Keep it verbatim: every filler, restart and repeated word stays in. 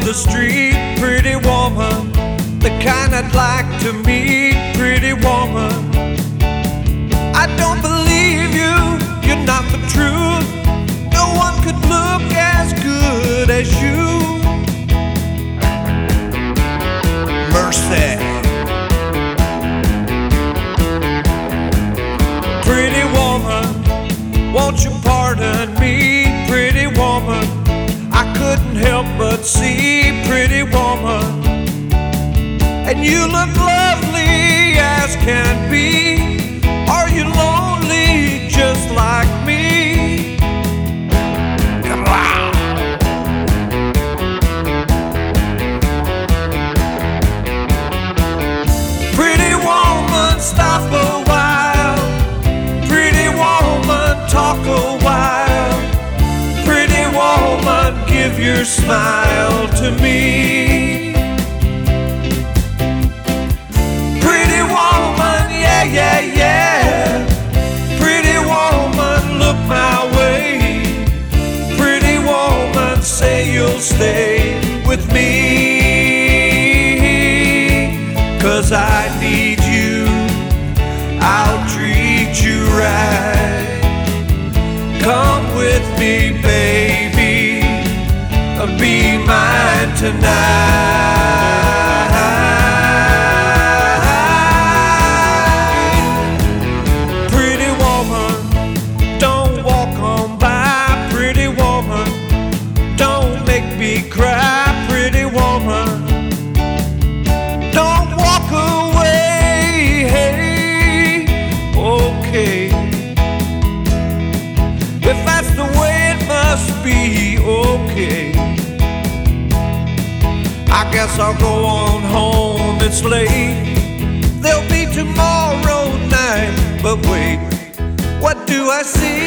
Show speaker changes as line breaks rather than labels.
the street, pretty woman, the kind I'd like to meet, pretty woman. I don't believe you, you're not the truth. No one could look as good as you. Mercy. Pretty woman, won't you pardon me, pretty woman? I couldn't help but see, pretty woman. And you look lovely as can be. Are you lonely just like me? Wow. Pretty woman, stop a while. Pretty woman, talk a while. Pretty woman, give your smile to me. Pretty woman, yeah, yeah, yeah. Pretty woman, look my way. Pretty woman, say you'll stay with me. 'Cause I need you, I'll treat you right. Come with me, baby, be mine tonight. Pretty woman, don't walk on by. Pretty woman, don't make me cry. Pretty woman, don't walk away. Hey, okay, if that's the way it must be, okay. I guess I'll go on home, it's late. There'll be tomorrow night, but wait, what do I see?